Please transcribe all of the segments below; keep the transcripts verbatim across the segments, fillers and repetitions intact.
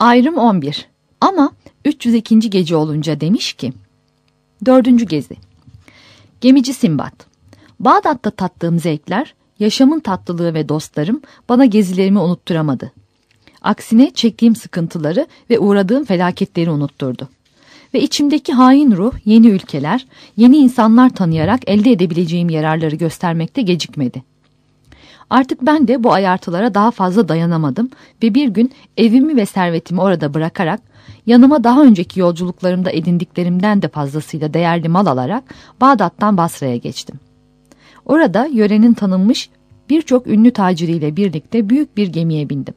Ayrım on bir. Ama üç yüz ikinci gece olunca demiş ki, dördüncü gezi. Gemici Sinbad. Bağdat'ta tattığım zevkler, yaşamın tatlılığı ve dostlarım bana gezilerimi unutturamadı. Aksine çektiğim sıkıntıları ve uğradığım felaketleri unutturdu. Ve içimdeki hain ruh yeni ülkeler, yeni insanlar tanıyarak elde edebileceğim yararları göstermekte gecikmedi. Artık ben de bu ayartılara daha fazla dayanamadım ve bir gün evimi ve servetimi orada bırakarak, yanıma daha önceki yolculuklarımda edindiklerimden de fazlasıyla değerli mal alarak Bağdat'tan Basra'ya geçtim. Orada yörenin tanınmış birçok ünlü taciriyle birlikte büyük bir gemiye bindim.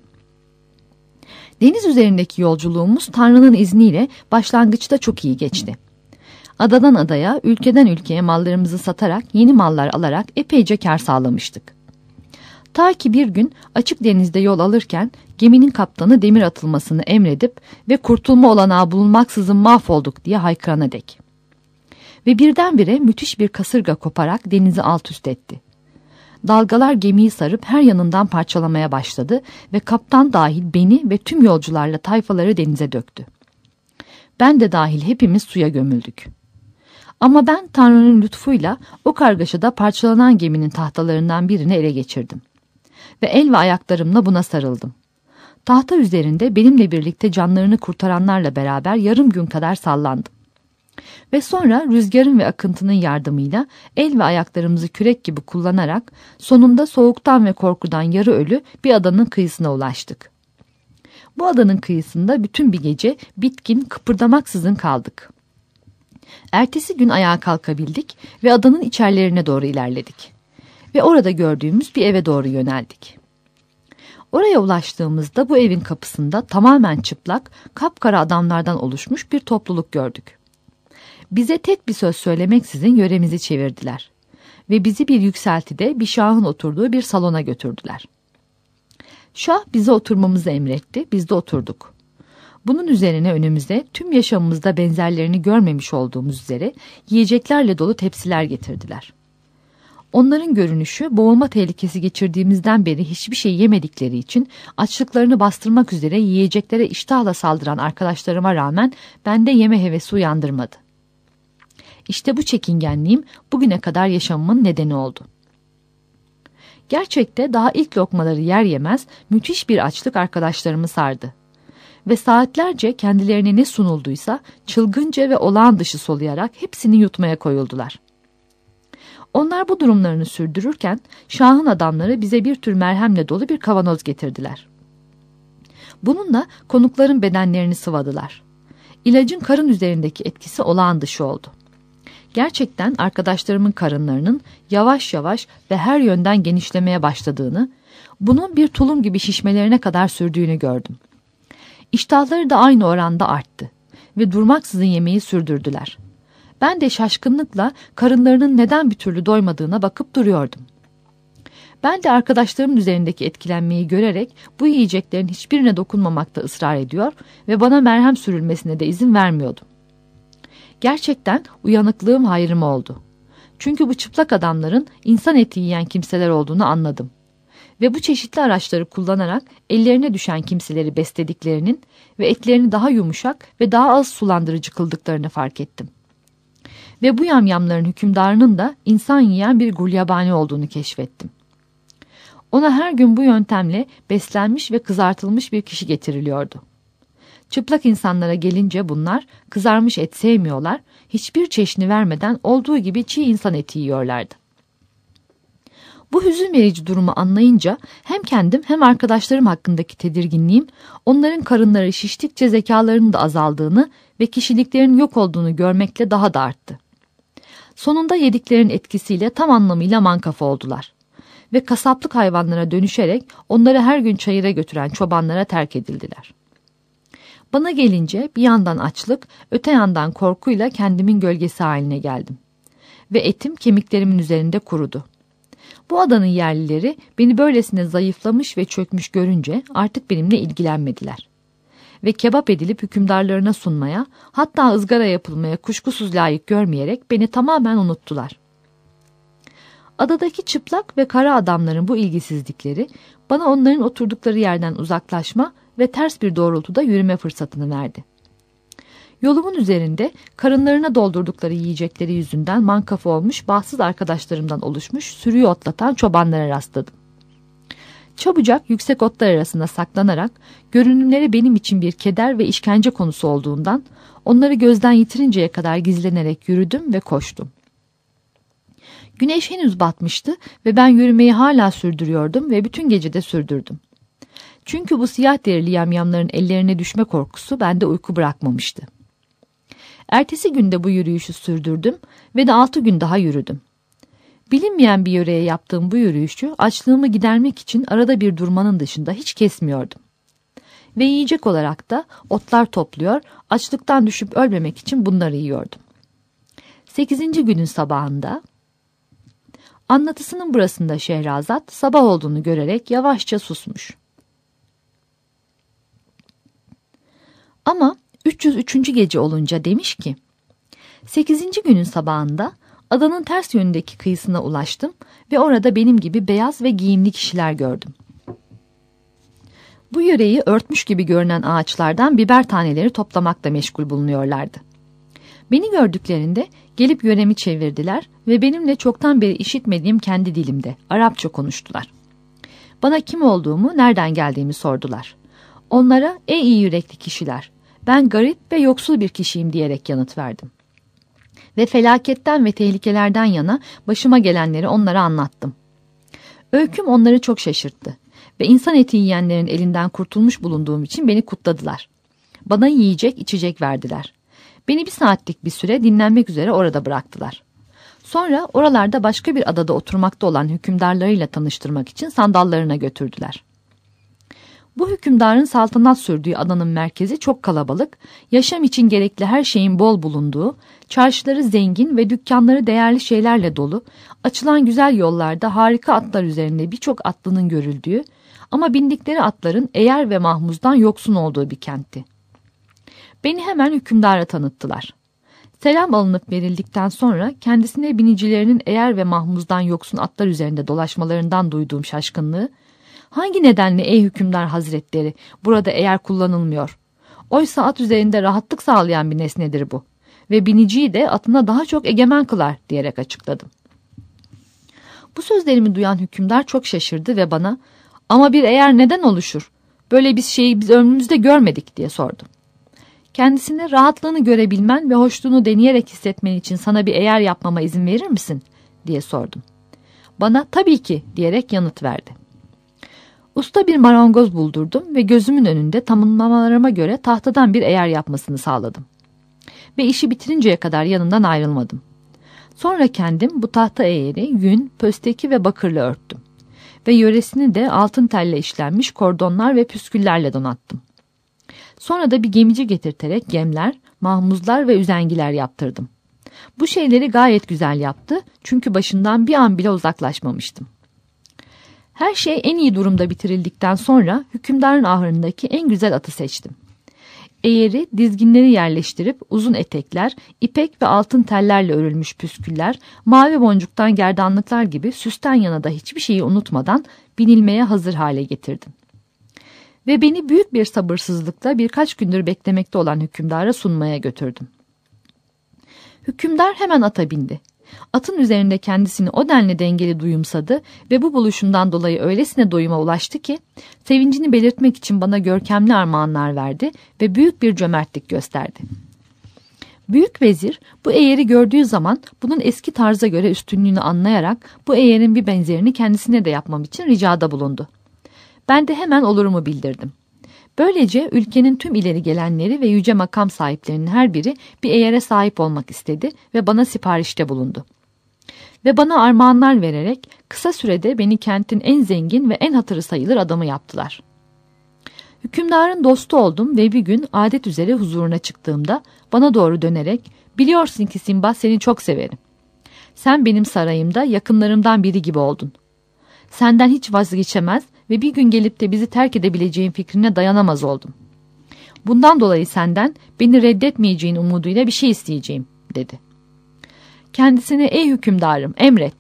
Deniz üzerindeki yolculuğumuz Tanrı'nın izniyle başlangıçta çok iyi geçti. Adadan adaya, ülkeden ülkeye mallarımızı satarak, yeni mallar alarak epeyce kar sağlamıştık. Ta ki bir gün açık denizde yol alırken geminin kaptanı demir atılmasını emredip ve kurtulma olanağı bulunmaksızın mahvolduk diye haykırana dek. Ve birdenbire müthiş bir kasırga koparak denizi alt üst etti. Dalgalar gemiyi sarıp her yanından parçalamaya başladı ve kaptan dahil beni ve tüm yolcularla tayfaları denize döktü. Ben de dahil hepimiz suya gömüldük. Ama ben Tanrı'nın lütfuyla o kargaşada parçalanan geminin tahtalarından birini ele geçirdim. Ve el ve ayaklarımla buna sarıldım. Tahta üzerinde benimle birlikte canlarını kurtaranlarla beraber yarım gün kadar sallandım. Ve sonra rüzgarın ve akıntının yardımıyla el ve ayaklarımızı kürek gibi kullanarak sonunda soğuktan ve korkudan yarı ölü bir adanın kıyısına ulaştık. Bu adanın kıyısında bütün bir gece bitkin, kıpırdamaksızın kaldık. Ertesi gün ayağa kalkabildik ve adanın içerilerine doğru ilerledik. Ve orada gördüğümüz bir eve doğru yöneldik. Oraya ulaştığımızda bu evin kapısında tamamen çıplak, kapkara adamlardan oluşmuş bir topluluk gördük. Bize tek bir söz söylemeksizin yöremizi çevirdiler ve bizi bir yükseltide bir şahın oturduğu bir salona götürdüler. Şah bize oturmamızı emretti, biz de oturduk. Bunun üzerine önümüze tüm yaşamımızda benzerlerini görmemiş olduğumuz üzere yiyeceklerle dolu tepsiler getirdiler. Onların görünüşü boğulma tehlikesi geçirdiğimizden beri hiçbir şey yemedikleri için açlıklarını bastırmak üzere yiyeceklere iştahla saldıran arkadaşlarıma rağmen bende yeme hevesi uyandırmadı. İşte bu çekingenliğim bugüne kadar yaşamımın nedeni oldu. Gerçekte daha ilk lokmaları yer yemez müthiş bir açlık arkadaşlarımı sardı. Ve saatlerce kendilerine ne sunulduysa çılgınca ve olağan dışı soluyarak hepsini yutmaya koyuldular. Onlar bu durumlarını sürdürürken şahın adamları bize bir tür merhemle dolu bir kavanoz getirdiler. Bununla konukların bedenlerini sıvadılar. İlacın karın üzerindeki etkisi olağan dışı oldu. Gerçekten arkadaşlarımın karınlarının yavaş yavaş ve her yönden genişlemeye başladığını, bunun bir tulum gibi şişmelerine kadar sürdüğünü gördüm. İştahları da aynı oranda arttı ve durmaksızın yemeği sürdürdüler. Ben de şaşkınlıkla karınlarının neden bir türlü doymadığına bakıp duruyordum. Ben de arkadaşlarımın üzerindeki etkilenmeyi görerek bu yiyeceklerin hiçbirine dokunmamakta ısrar ediyor ve bana merhem sürülmesine de izin vermiyordum. Gerçekten uyanıklığım hayrıma oldu. Çünkü bu çıplak adamların insan eti yiyen kimseler olduğunu anladım. Ve bu çeşitli araçları kullanarak ellerine düşen kimseleri beslediklerinin ve etlerini daha yumuşak ve daha az sulandırıcı kıldıklarını fark ettim. Ve bu yamyamların hükümdarının da insan yiyen bir gulyabani olduğunu keşfettim. Ona her gün bu yöntemle beslenmiş ve kızartılmış bir kişi getiriliyordu. Çıplak insanlara gelince bunlar kızarmış et sevmiyorlar, hiçbir çeşni vermeden olduğu gibi çiğ insan eti yiyorlardı. Bu hüzün verici durumu anlayınca hem kendim hem arkadaşlarım hakkındaki tedirginliğim, onların karınları şiştikçe zekalarının da azaldığını ve kişiliklerinin yok olduğunu görmekle daha da arttı. Sonunda yediklerin etkisiyle tam anlamıyla mankafa oldular ve kasaplık hayvanlara dönüşerek onları her gün çayıra götüren çobanlara terk edildiler. Bana gelince bir yandan açlık, öte yandan korkuyla kendimin gölgesi haline geldim. Ve etim kemiklerimin üzerinde kurudu. Bu adanın yerlileri beni böylesine zayıflamış ve çökmüş görünce artık benimle ilgilenmediler. Ve kebap edilip hükümdarlarına sunmaya, hatta ızgara yapılmaya kuşkusuz layık görmeyerek beni tamamen unuttular. Adadaki çıplak ve kara adamların bu ilgisizlikleri bana onların oturdukları yerden uzaklaşma ve ters bir doğrultuda yürüme fırsatını verdi. Yolumun üzerinde karınlarına doldurdukları yiyecekleri yüzünden mankafa olmuş bahtsız arkadaşlarımdan oluşmuş sürüyü otlatan çobanlara rastladım. Çabucak yüksek otlar arasında saklanarak görünümleri benim için bir keder ve işkence konusu olduğundan onları gözden yitirinceye kadar gizlenerek yürüdüm ve koştum. Güneş henüz batmıştı ve ben yürümeyi hala sürdürüyordum ve bütün gece de sürdürdüm. Çünkü bu siyah derili yamyamların ellerine düşme korkusu bende uyku bırakmamıştı. Ertesi günde bu yürüyüşü sürdürdüm ve de altı gün daha yürüdüm. Bilinmeyen bir yöreye yaptığım bu yürüyüşü açlığımı gidermek için arada bir durmanın dışında hiç kesmiyordum. Ve yiyecek olarak da otlar topluyor, açlıktan düşüp ölmemek için bunları yiyordum. Sekizinci günün sabahında, anlatısının burasında Şehrazat sabah olduğunu görerek yavaşça susmuş. Ama üç yüz üçüncü gece olunca demiş ki, sekizinci günün sabahında adanın ters yönündeki kıyısına ulaştım ve orada benim gibi beyaz ve giyimli kişiler gördüm. Bu yöreyi örtmüş gibi görünen ağaçlardan biber taneleri toplamakla meşgul bulunuyorlardı. Beni gördüklerinde gelip yöremi çevirdiler ve benimle çoktan beri işitmediğim kendi dilimde Arapça konuştular. Bana kim olduğumu, nereden geldiğimi sordular. Onlara ey iyi yürekli kişiler, ben garip ve yoksul bir kişiyim diyerek yanıt verdim. Ve felaketten ve tehlikelerden yana başıma gelenleri onlara anlattım. Öyküm onları çok şaşırttı ve insan eti yiyenlerin elinden kurtulmuş bulunduğum için beni kutladılar. Bana yiyecek, içecek verdiler. Beni bir saatlik bir süre dinlenmek üzere orada bıraktılar. Sonra oralarda başka bir adada oturmakta olan hükümdarlarıyla tanıştırmak için sandallarına götürdüler. Bu hükümdarın saltanat sürdüğü adanın merkezi çok kalabalık, yaşam için gerekli her şeyin bol bulunduğu, çarşıları zengin ve dükkanları değerli şeylerle dolu, açılan güzel yollarda harika atlar üzerinde birçok atlının görüldüğü ama bindikleri atların eğer ve mahmuzdan yoksun olduğu bir kentti. Beni hemen hükümdara tanıttılar. Selam alınıp verildikten sonra kendisine binicilerinin eğer ve mahmuzdan yoksun atlar üzerinde dolaşmalarından duyduğum şaşkınlığı, hangi nedenle ey hükümdar hazretleri burada eğer kullanılmıyor? Oysa at üzerinde rahatlık sağlayan bir nesnedir bu ve biniciyi de atına daha çok egemen kılar diyerek açıkladım. Bu sözlerimi duyan hükümdar çok şaşırdı ve bana ama bir eğer neden oluşur? Böyle bir şeyi biz ömrümüzde görmedik diye sordu. Kendisine rahatlığını görebilmen ve hoşluğunu deneyerek hissetmen için sana bir eğer yapmama izin verir misin diye sordum. Bana tabii ki diyerek yanıt verdi. Usta bir marangoz buldurdum ve gözümün önünde tamamlamalarıma göre tahtadan bir eğer yapmasını sağladım. Ve işi bitirinceye kadar yanından ayrılmadım. Sonra kendim bu tahta eğeri yün, pösteki ve bakırla örttüm. Ve yöresini de altın telle işlenmiş kordonlar ve püsküllerle donattım. Sonra da bir gemici getirterek gemler, mahmuzlar ve üzengiler yaptırdım. Bu şeyleri gayet güzel yaptı çünkü başından bir an bile uzaklaşmamıştım. Her şey en iyi durumda bitirildikten sonra hükümdarın ahırındaki en güzel atı seçtim. Eğeri, dizginleri yerleştirip uzun etekler, ipek ve altın tellerle örülmüş püsküller, mavi boncuktan gerdanlıklar gibi süsten yana da hiçbir şeyi unutmadan binilmeye hazır hale getirdim. Ve beni büyük bir sabırsızlıkla birkaç gündür beklemekte olan hükümdara sunmaya götürdüm. Hükümdar hemen ata bindi. Atın üzerinde kendisini o denli dengeli duyumsadı ve bu buluşundan dolayı öylesine doyuma ulaştı ki sevincini belirtmek için bana görkemli armağanlar verdi ve büyük bir cömertlik gösterdi. Büyük vezir bu eğeri gördüğü zaman bunun eski tarza göre üstünlüğünü anlayarak bu eğerin bir benzerini kendisine de yapmam için ricada bulundu. Ben de hemen olurumu bildirdim. Böylece ülkenin tüm ileri gelenleri ve yüce makam sahiplerinin her biri bir eğere sahip olmak istedi ve bana siparişte bulundu. Ve bana armağanlar vererek kısa sürede beni kentin en zengin ve en hatırı sayılır adamı yaptılar. Hükümdarın dostu oldum ve bir gün adet üzere huzuruna çıktığımda bana doğru dönerek "Biliyorsun ki Sinbad seni çok severim. Sen benim sarayımda yakınlarımdan biri gibi oldun. Senden hiç vazgeçemez ve bir gün gelip de bizi terk edebileceğin fikrine dayanamaz oldum. Bundan dolayı senden beni reddetmeyeceğin umuduyla bir şey isteyeceğim," dedi. Kendisine "Ey hükümdarım, emret.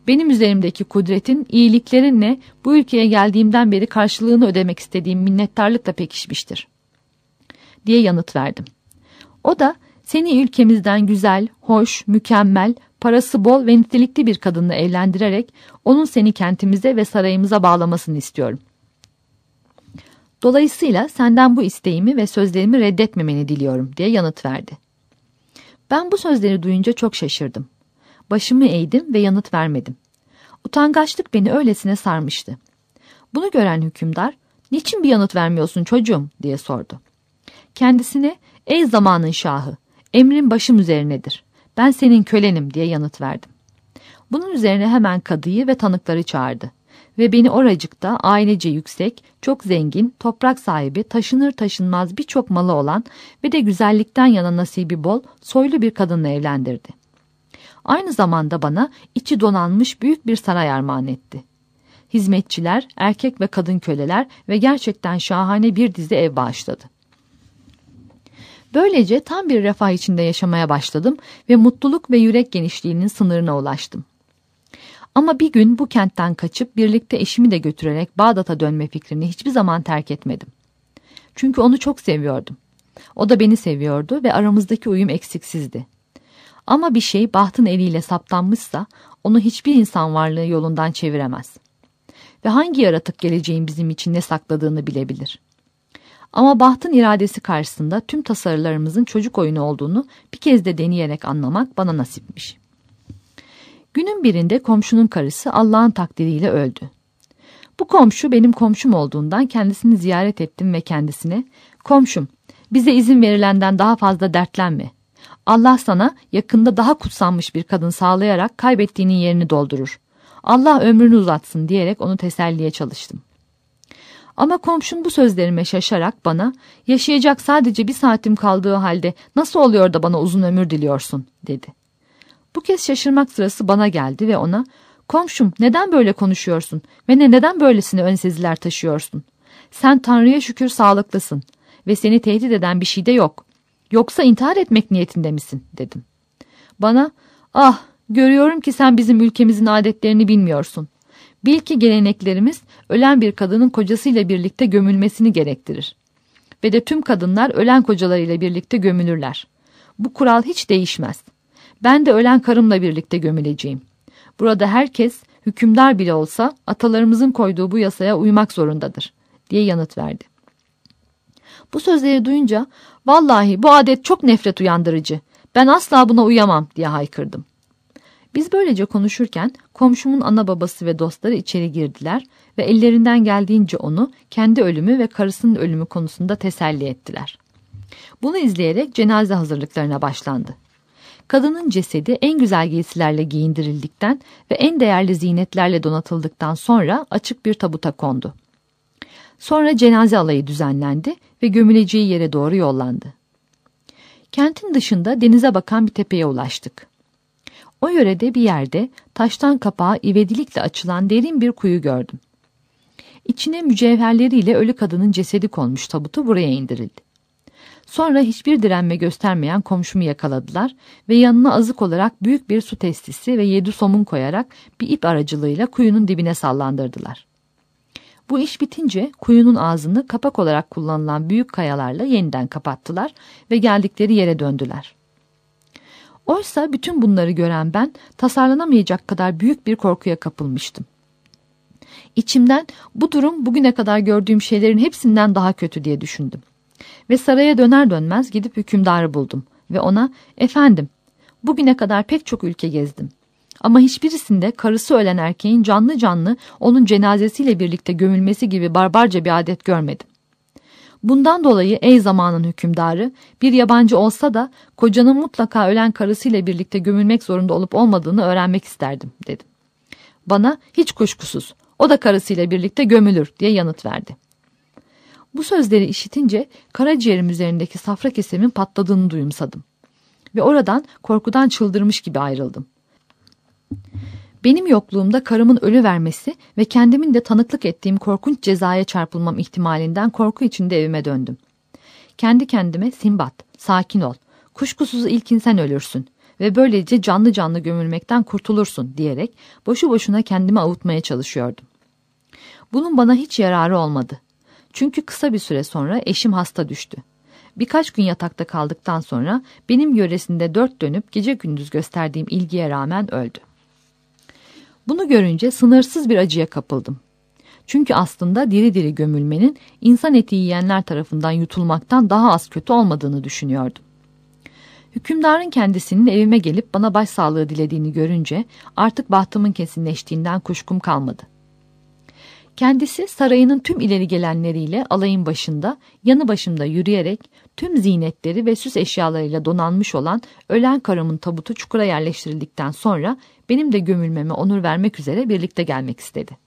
benim üzerimdeki kudretin, iyiliklerinle bu ülkeye geldiğimden beri karşılığını ödemek istediğim minnettarlıkla pekişmiştir, diye yanıt verdim. O da, seni ülkemizden güzel, hoş, mükemmel, parası bol ve nitelikli bir kadınla evlendirerek onun seni kentimize ve sarayımıza bağlamasını istiyorum. Dolayısıyla senden bu isteğimi ve sözlerimi reddetmemeni diliyorum, diye yanıt verdi. Ben bu sözleri duyunca çok şaşırdım. Başımı eğdim ve yanıt vermedim. Utangaçlık beni öylesine sarmıştı. Bunu gören hükümdar, niçin bir yanıt vermiyorsun çocuğum, diye sordu. Kendisine, ey zamanın şahı, emrin başım üzerinedir. Ben senin kölenim, diye yanıt verdim. Bunun üzerine hemen kadıyı ve tanıkları çağırdı. Ve beni oracıkta ailece yüksek, çok zengin, toprak sahibi, taşınır taşınmaz birçok malı olan ve de güzellikten yana nasibi bol, soylu bir kadınla evlendirdi. Aynı zamanda bana içi donanmış büyük bir saray armağan etti. Hizmetçiler, erkek ve kadın köleler ve gerçekten şahane bir dizi ev bağışladı. Böylece tam bir refah içinde yaşamaya başladım ve mutluluk ve yürek genişliğinin sınırına ulaştım. Ama bir gün bu kentten kaçıp birlikte eşimi de götürerek Bağdat'a dönme fikrini hiçbir zaman terk etmedim. Çünkü onu çok seviyordum. O da beni seviyordu ve aramızdaki uyum eksiksizdi. Ama bir şey bahtın eliyle saptanmışsa onu hiçbir insan varlığı yolundan çeviremez. Ve hangi yaratık geleceğin bizim için ne sakladığını bilebilir. Ama bahtın iradesi karşısında tüm tasarılarımızın çocuk oyunu olduğunu bir kez de deneyerek anlamak bana nasipmiş. Günün birinde komşunun karısı Allah'ın takdiriyle öldü. Bu komşu benim komşum olduğundan kendisini ziyaret ettim ve kendisine, komşum, bize izin verilenden daha fazla dertlenme. Allah sana yakında daha kutsanmış bir kadın sağlayarak kaybettiğinin yerini doldurur. Allah ömrünü uzatsın diyerek onu teselliye çalıştım. Ama komşum bu sözlerime şaşarak bana, yaşayacak sadece bir saatim kaldığı halde nasıl oluyor da bana uzun ömür diliyorsun, dedi. Bu kez şaşırmak sırası bana geldi ve ona, komşum neden böyle konuşuyorsun ve ne neden böylesine ön seziler taşıyorsun? Sen Tanrı'ya şükür sağlıklısın ve seni tehdit eden bir şey de yok. Yoksa intihar etmek niyetinde misin, dedim. Bana, ah görüyorum ki sen bizim ülkemizin adetlerini bilmiyorsun. Bil ki geleneklerimiz ölen bir kadının kocasıyla birlikte gömülmesini gerektirir. Ve de tüm kadınlar ölen kocalarıyla birlikte gömülürler. Bu kural hiç değişmez. Ben de ölen karımla birlikte gömüleceğim. Burada herkes, hükümdar bile olsa atalarımızın koyduğu bu yasaya uymak zorundadır, diye yanıt verdi. Bu sözleri duyunca, vallahi bu adet çok nefret uyandırıcı, ben asla buna uyamam, diye haykırdım. Biz böylece konuşurken komşumun ana babası ve dostları içeri girdiler ve ellerinden geldiğince onu kendi ölümü ve karısının ölümü konusunda teselli ettiler. Bunu izleyerek cenaze hazırlıklarına başlandı. Kadının cesedi en güzel giysilerle giyindirildikten ve en değerli zinetlerle donatıldıktan sonra açık bir tabuta kondu. Sonra cenaze alayı düzenlendi ve gömüleceği yere doğru yollandı. Kentin dışında denize bakan bir tepeye ulaştık. O yörede bir yerde taştan kapağı ivedilikle açılan derin bir kuyu gördüm. İçine mücevherleriyle ölü kadının cesedi konmuş tabutu buraya indirildi. Sonra hiçbir direnme göstermeyen komşumu yakaladılar ve yanına azık olarak büyük bir su testisi ve yedi somun koyarak bir ip aracılığıyla kuyunun dibine sallandırdılar. Bu iş bitince kuyunun ağzını kapak olarak kullanılan büyük kayalarla yeniden kapattılar ve geldikleri yere döndüler. Oysa bütün bunları gören ben tasarlanamayacak kadar büyük bir korkuya kapılmıştım. İçimden bu durum bugüne kadar gördüğüm şeylerin hepsinden daha kötü diye düşündüm. Ve saraya döner dönmez gidip hükümdarı buldum ve ona, efendim, bugüne kadar pek çok ülke gezdim. Ama hiçbirisinde karısı ölen erkeğin canlı canlı onun cenazesiyle birlikte gömülmesi gibi barbarca bir adet görmedim. Bundan dolayı ey zamanın hükümdarı, bir yabancı olsa da kocanın mutlaka ölen karısıyla birlikte gömülmek zorunda olup olmadığını öğrenmek isterdim, dedim. Bana hiç kuşkusuz, o da karısıyla birlikte gömülür, diye yanıt verdi. Bu sözleri işitince karaciğerim üzerindeki safra kesemin patladığını duyumsadım. Ve oradan korkudan çıldırmış gibi ayrıldım. Benim yokluğumda karımın ölü vermesi ve kendimin de tanıklık ettiğim korkunç cezaya çarpılmam ihtimalinden korku içinde evime döndüm. Kendi kendime, Sinbad, sakin ol, kuşkusuz ilkin sen ölürsün ve böylece canlı canlı gömülmekten kurtulursun diyerek boşu boşuna kendimi avutmaya çalışıyordum. Bunun bana hiç yararı olmadı. Çünkü kısa bir süre sonra eşim hasta düştü. Birkaç gün yatakta kaldıktan sonra benim yöresinde dört dönüp gece gündüz gösterdiğim ilgiye rağmen öldü. Bunu görünce sınırsız bir acıya kapıldım. Çünkü aslında diri diri gömülmenin insan eti yiyenler tarafından yutulmaktan daha az kötü olmadığını düşünüyordum. Hükümdarın kendisinin evime gelip bana başsağlığı dilediğini görünce artık bahtımın kesinleştiğinden kuşkum kalmadı. Kendisi sarayının tüm ileri gelenleriyle alayın başında, yanı başımda yürüyerek tüm zinetleri ve süs eşyalarıyla donanmış olan ölen karımın tabutu çukura yerleştirildikten sonra benim de gömülmeme onur vermek üzere birlikte gelmek istedi.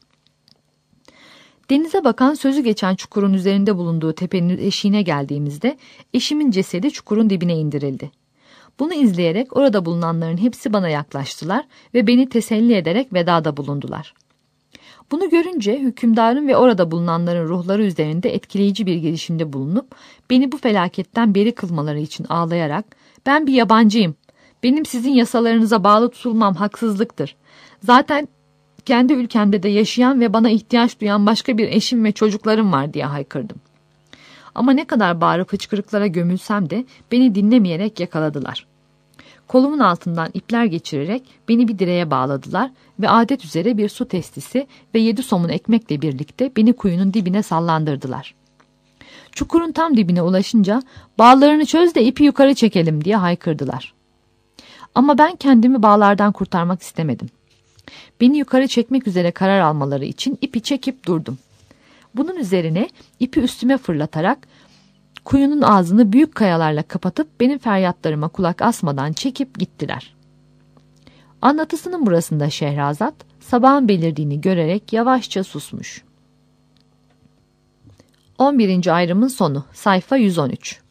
Denize bakan sözü geçen çukurun üzerinde bulunduğu tepenin eşiğine geldiğimizde eşimin cesedi çukurun dibine indirildi. Bunu izleyerek orada bulunanların hepsi bana yaklaştılar ve beni teselli ederek vedada bulundular. Bunu görünce hükümdarın ve orada bulunanların ruhları üzerinde etkileyici bir girişimde bulunup beni bu felaketten beri kılmaları için ağlayarak "Ben bir yabancıyım. Benim sizin yasalarınıza bağlı tutulmam haksızlıktır. Zaten kendi ülkemde de yaşayan ve bana ihtiyaç duyan başka bir eşim ve çocuklarım var" diye haykırdım. Ama ne kadar bağırıp hıçkırıklara gömülsem de beni dinlemeyerek yakaladılar. Kolumun altından ipler geçirerek beni bir direğe bağladılar ve adet üzere bir su testisi ve yedi somun ekmekle birlikte beni kuyunun dibine sallandırdılar. Çukurun tam dibine ulaşınca "Bağlarını çöz de ipi yukarı çekelim" diye haykırdılar. Ama ben kendimi bağlardan kurtarmak istemedim. Beni yukarı çekmek üzere karar almaları için ipi çekip durdum. Bunun üzerine ipi üstüme fırlatarak kuyunun ağzını büyük kayalarla kapatıp benim feryatlarıma kulak asmadan çekip gittiler. Anlatısının burasında Şehrazat sabahın belirdiğini görerek yavaşça susmuş. on birinci ayrımın sonu. Sayfa yüz on üç.